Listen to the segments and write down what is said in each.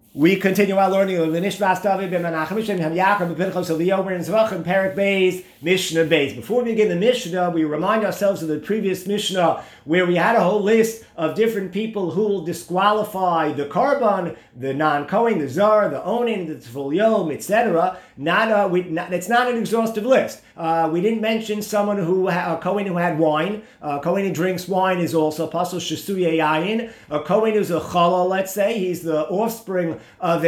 We continue our learning of the Nishmas David ben Menachem Mishnah Yaakov B'Pinchos Eliyahu and Zvachim Perek Beis Mishnah Beis. Before we begin the Mishnah, we remind ourselves of the previous Mishnah where we had a whole list of different people who will disqualify the Karban, the non-Kohen, the Zar, the Onin, the Tzvul Yom, etc. It's not an exhaustive list. We didn't mention someone a Kohen who had wine. A Kohen who drinks wine is also Pasal Shesuye Yayin. A Kohen who's a Chalal, let's say, he's the offspring of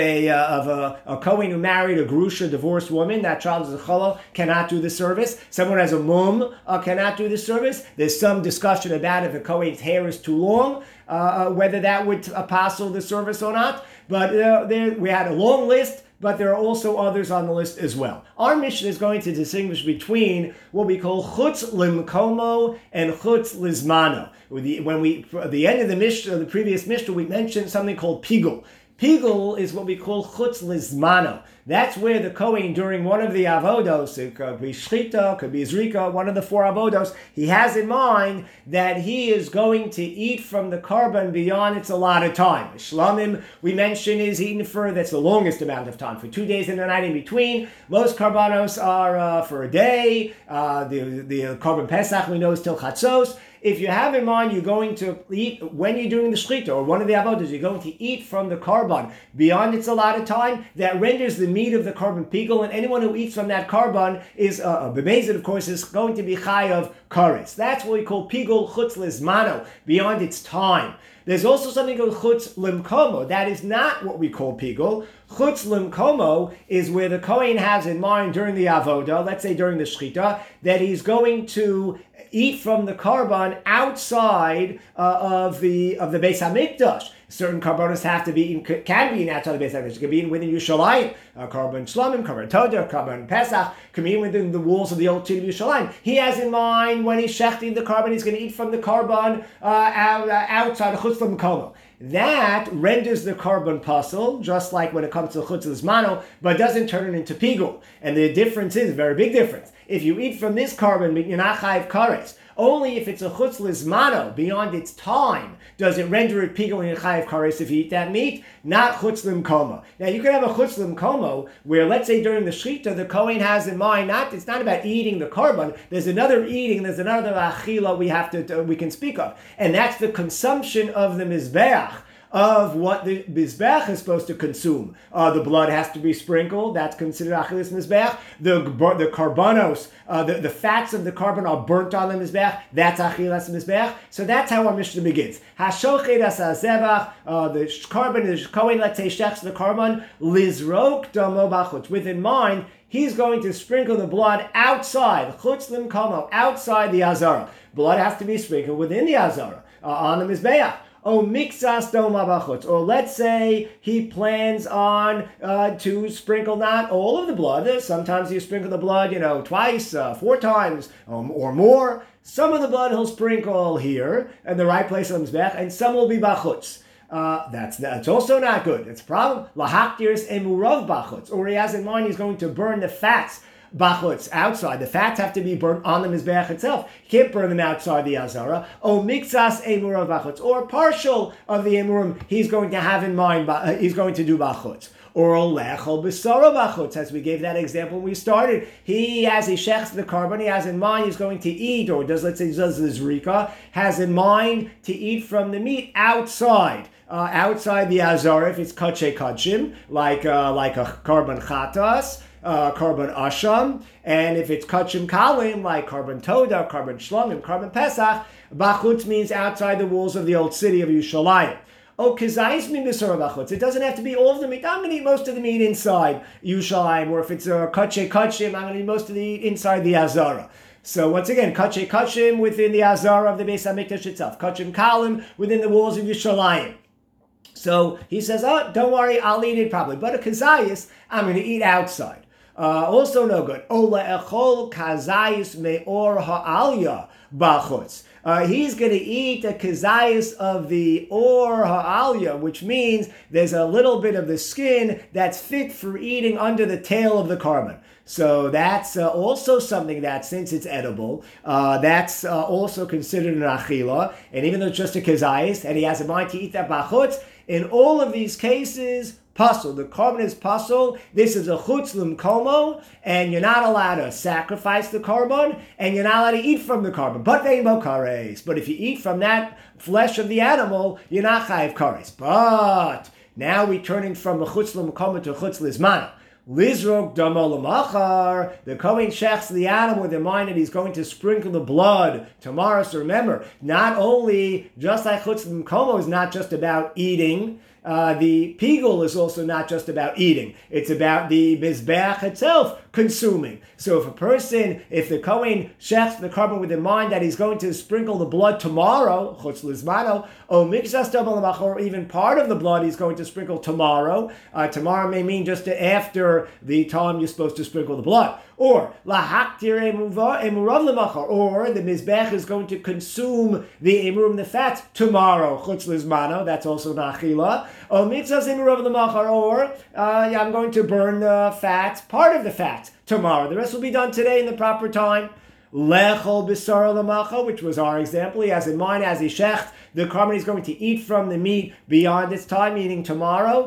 a Kohen who married a Grusha, divorced woman. That child is a Chalal, cannot do the service. Someone who has a Mum cannot do the service. There's some discussion about if a Kohen's hair is too long, whether that would apostle the service or not. But we had a long list, but there are also others on the list as well. Our mission is going to distinguish between what we call chutz limkomo and chutz lizmano. At the end of the Mishnah, the previous Mishnah, we mentioned something called pigul. Pigul is what we call chutz lizmano. That's where the Kohen, during one of the avodos, it could be shchita, could be zrika, one of the four avodos, he has in mind that he is going to eat from the karban beyond its allotted time. Shlamim, we mentioned, is eaten that's the longest amount of time, for 2 days and a night in between. Most karbanos are for a day. The karban Pesach, we know, is till chatzos. If you have in mind you're going to eat, when you're doing the shchita, or one of the avodas, you're going to eat from the karban beyond its allotted time, that renders the meat of the karban pigul, and anyone who eats from that karban is, b'mezid, of course, is going to be chai of kares. That's what we call pigul chutz lizmano, beyond its time. There's also something called chutz limkomo. That is not what we call pigul. Chutz limkomo is where the Kohen has in mind during the avoda, let's say during the shchita, that he's going to eat from the karban outside of the Beis Hamikdash. Certain karbanos can be eaten outside the Beis Hamikdash. It can be eaten within Yerushalayim. Karban Shlamim, Karban Todah, Karban Pesach can be eaten within the walls of the old city of Yerushalayim. He has in mind when he's shechting the karban, he's going to eat from the karban outside of chutz limkomo. That renders the karban pasul, just like when it comes to the chutz lizmano, but doesn't turn it into pigul. And the difference is a very big difference. If you eat from this karban, you're not chayiv kares. Only if it's a chutz lizmano, beyond its time, does it render it pigul and chayiv kares if you eat that meat, not chutz limkomo. Now you can have a chutz limkomo where, let's say during the shchita, the Kohen has in mind, it's not about eating the karban, there's another achila we can speak of. And that's the consumption of the mizbeach, of what the mizbeach is supposed to consume. The blood has to be sprinkled. That's considered achilas mizbeach. The karbanos, the fats of the karban are burnt on the mizbeach. That's achilas mizbeach. So that's how our Mishnah begins. Hashochet as hazevach, the karban, the Kohen, let's say, shechs the karban, lizrok damo bachutz. With in mind, he's going to sprinkle the blood outside, chutz limkomo, outside the azara. Blood has to be sprinkled within the azara, on the mizbeach. Or let's say he plans on to sprinkle not all of the blood. Sometimes you sprinkle the blood, twice, 4 times, or more. Some of the blood he'll sprinkle here in the right place on the mizbech, and some will be bachutz. That's also not good. It's a problem. Lahaktiris emurav bachutz, or he has in mind he's going to burn the fats bachutz outside. The fats have to be burnt on the mizbeach itself. You can't burn them outside the azara. O mixas emurav bachutz, or partial of the emurim he's going to have in mind. He's going to do bachutz. Or lechol b'sara bachutz, as we gave that example when we started. He shechs the karban, he has in mind he's going to eat, or let's say he does the zrika, has in mind to eat from the meat outside. Outside the azara, if it's kache kachim, like a karban chatas, karban asham, and if it's kachim kalim, like karban toda, karban shlamim, karban pesach, bachutz means outside the walls of the old city of Yerushalayim. Oh, kizayis min b'sara bachutz. It doesn't have to be all of the meat. I'm going to eat most of the meat inside Yerushalayim, or if it's a kache kachim, I'm going to eat most of the meat inside the azara. So once again, kache kachim within the azara of the Beis Hamikdash itself, kachim kalim within the walls of Yerushalayim. So he says, don't worry, I'll eat it probably. But a kazayis, I'm going to eat outside. Also no good. Ola echol kazayis me'or ha'alya bachutz. He's going to eat a kazayis of the or ha'alya, which means there's a little bit of the skin that's fit for eating under the tail of the karban. So that's also something that, since it's edible, that's also considered an achila. And even though it's just a kazayis, and he has a mind to eat that bachutz, in all of these cases, Pasul. The carbon is pasul. This is a chutz l'mkomo, and you're not allowed to sacrifice the carbon, and you're not allowed to eat from the carbon. But vein bo kares. But if you eat from that flesh of the animal, you're not chayiv kares. But now we're turning from a chutz l'mkomo to a chutz l'zmana. Lizrok damo l'machar. The Kohen shechs the animal with in mind that he's going to sprinkle the blood tomorrow. So remember, not only, just like chutz l'mkomo is not just about eating, the pigul is also not just about eating. It's about the mizbeach itself consuming. So if the Kohen shechs the carbon with in mind that he's going to sprinkle the blood tomorrow, chutz l'zmano, or even part of the blood he's going to sprinkle tomorrow. Tomorrow may mean just after the time you're supposed to sprinkle the blood. Or lahaktir emurav lemachar, or the mizbech is going to consume the emurim, the fat, tomorrow. Chutz l'zmano, that's also nachila. Or mitzvahs emurav lemachar, or I'm going to burn the fat, part of the fat, tomorrow. The rest will be done today in the proper time. Lechol b'sar l'macha, which was our example. He has in mind as he shecht the carbon he's going to eat from the meat beyond its time, meaning tomorrow,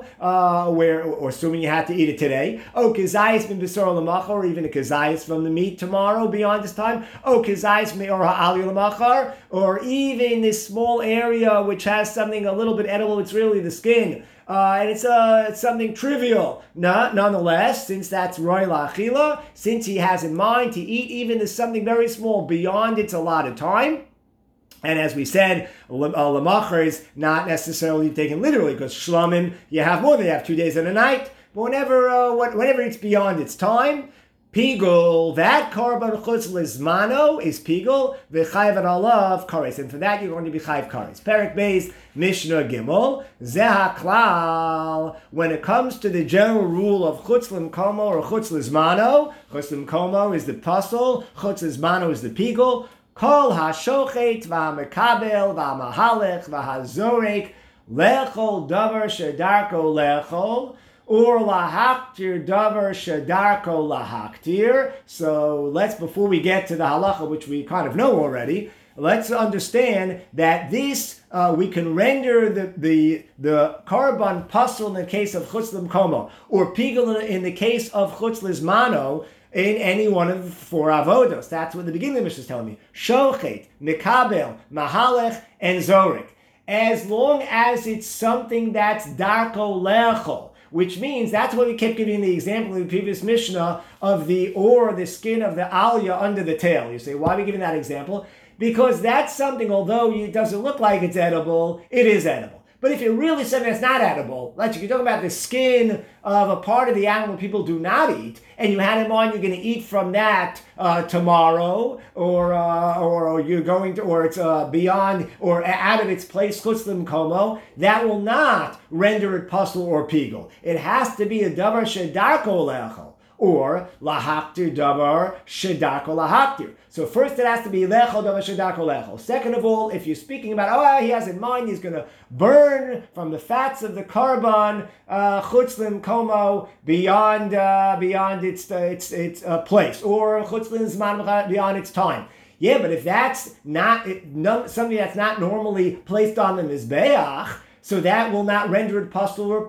or assuming you had to eat it today. Oh, kizayis bin b'sar l'macha, or even a kizayis from the meat tomorrow beyond its time. Oh, kizayis me'or ha'ali l'machar, or even this small area which has something a little bit edible. It's really the skin. And it's something trivial. Nonetheless, since that's roy la'achila, since he has in mind to eat even something very small beyond its allotted time, and as we said, l'machar is not necessarily taken literally, because shlamim, you have more than you have 2 days and a night, but whenever it's beyond its time, pigul, that carbon chutz l'zmano is pigul, v'chayv alav kares, and for that you're going to be chayv kares. Perek Beis, Mishnah Gimel, zeh klal. When it comes to the general rule of chutz l'mkomo or chutz l'zmano, chutz l'mkomo is the pasul, chutz l'zmano is the pigul. Kol hashochet v'hamekabel v'hamahalech v'hazorek lechol davar shedarko lechol. Or lahaktir davar shadarko lahaktir. So before we get to the halacha, which we kind of know already, let's understand that this, we can render the karban pasul in the case of chutz l'mkomo, or pigul in the case of chutz l'zmano, in any one of the 4 avodos. That's what the beginning of the Mishnah is telling me. Shochet, mikabel, mahalech, and zorek. As long as it's something that's darko lechol, which means that's why we kept giving the example in the previous Mishnah of the skin of the alya under the tail. You say, why are we giving that example? Because that's something, although it doesn't look like it's edible, it is edible. But if you're really something that's not edible, like you're talking about the skin of a part of the animal people do not eat, and you had in mind you're going to eat from that tomorrow, or you're going to, or it's beyond or out of its place, chutz l'mkomo, that will not render it pasul or pigul. It has to be a davar shedarko lechol, or lahaktir davar shedarko lahaktir. So first it has to be lechol davar shedarko lechol. Second of all, if you're speaking about, he has in mind he's going to burn from the fats of the carbon chutz l'mkomo beyond its place, or chutz l'zman beyond its time. Yeah, but if that's not something that's not normally placed on the mizbeach, so that will not render it pasul or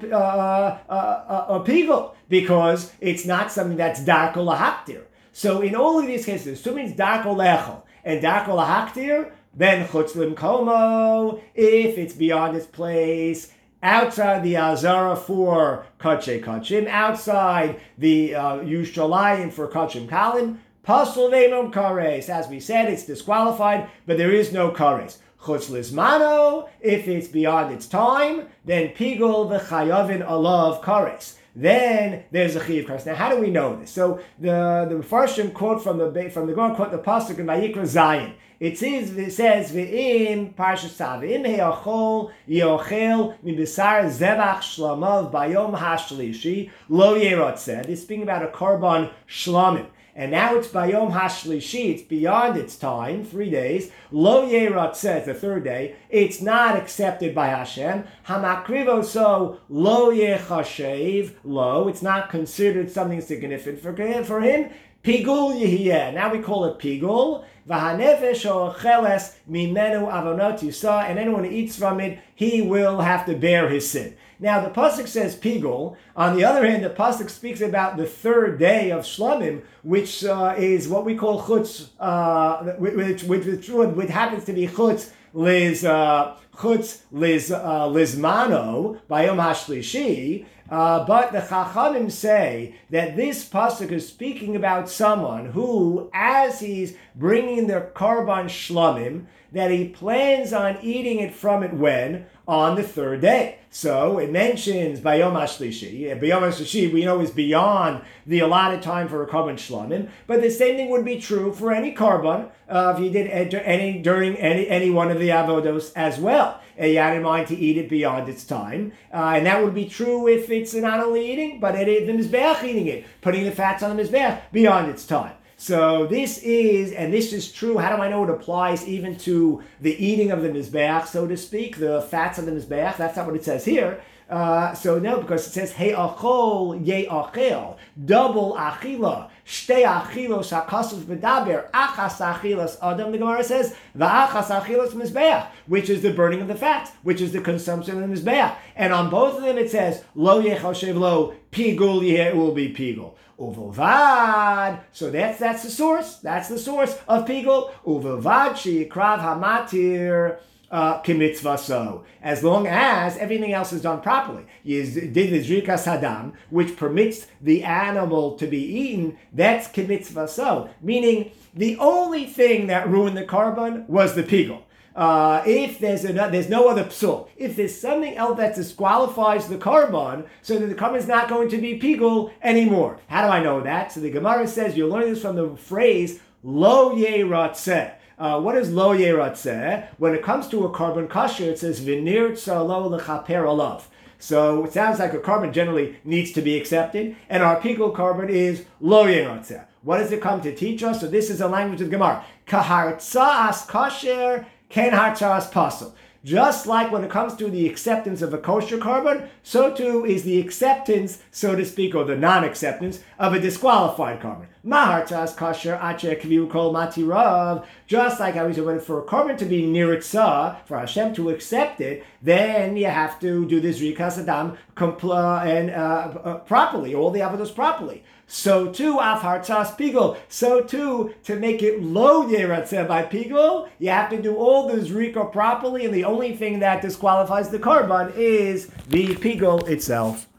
pigul, because it's not something that's darko lahaktir. So in all of these cases, assuming it's darko lechol and darko lahaktir, then chutz l'mkomo, if it's beyond its place, outside the azara for kachei kachim, outside the Yushalayim for kachim kalim, pasul ve'nom kares. As we said, it's disqualified, but there is no kares. Chutz l'zmano, if it's beyond its time, then pigul v'chayavin alav kares. Then there's a chiyuv kares. Now, how do we know this? So the Mefarshim quote from the Gemara, quote the pasuk in Vayikra Zayin. It says v'im parshas Tzav v'im he'achol yochel mibisar zevach shlamav bayom hashlishi lo yerotzeh. It's speaking about a korban shlamim. And now it's bayom hashlishi, it's beyond its time, 3 days. Lo yerotzeh, the 3rd day, it's not accepted by Hashem. Hamakrivo, so lo yechashev, lo, it's not considered something significant for him. Pigul yihiyeh. Now we call it pigul. V'hanefesh ocheles mimenu avonot yisa, and anyone who eats from it, he will have to bear his sin. Now the pasuk says pigul. On the other hand, the pasuk speaks about the third day of Shlamim, which is what we call chutz, which happens to be chutz lizmano by Yom HaShlishi. But the Chachamim say that this pasuk is speaking about someone who, as he's bringing their korban shlamim, that he plans on eating it from it when? On the third day. So it mentions Bayom HaShlishi. Bayom HaShlishi we know is beyond the allotted time for a korban shlamim, but the same thing would be true for any korban if you did enter during any one of the avodos as well. You had in mind to eat it beyond its time, and that would be true if it's not only eating, but the mizbeach eating it, putting the fats on the mizbeach beyond its time. So this is true. How do I know it applies even to the eating of the mizbeach, so to speak, the fats of the mizbeach? That's not what it says here. So no, because it says hey achol ye achel, double achila, shtei achilos hakasus bedaber, achas achilos adam. The Gemara says va'achas achilos mizbeach, which is the burning of the fats, which is the consumption of the mizbeach, and on both of them it says lo yechoshev lo pigul yeh, it will be pigul. Uvovad, so that's the source. That's the source of pigul. Uvovad sheyikrav hamatir kimitzvah. So as long as everything else is done properly, you did the zrikas hadam, which permits the animal to be eaten. That's kimitzvah. So meaning the only thing that ruined the korban was the pigul. If there's no other psul, if there's something else that disqualifies the korban, so that the korban is not going to be pigul anymore. How do I know that? So the Gemara says you learn this from the phrase lo yeratzeh. What is lo yeratzeh? When it comes to a korban kasher, it says v'nir tzalo lechaper alav. So it sounds like a korban generally needs to be accepted, and our pigul korban is lo yeratzeh. What does it come to teach us? So this is a language of Gemara. Kahartzas kasher ken hartzas pasul. Just like when it comes to the acceptance of a kosher korban, so too is the acceptance, so to speak, or the non-acceptance of a disqualified korban. Mahartzas kosher ache kviu kol matirav. Just like I was saying, for a korban to be niritzah, for Hashem to accept it, then you have to do this rikas adam properly, all the avodos properly. So too, af hartzas pigul. So too, to make it lo yeratzeh by pigul, you have to do all the zrika properly, and the only thing that disqualifies the korban is the pigul itself.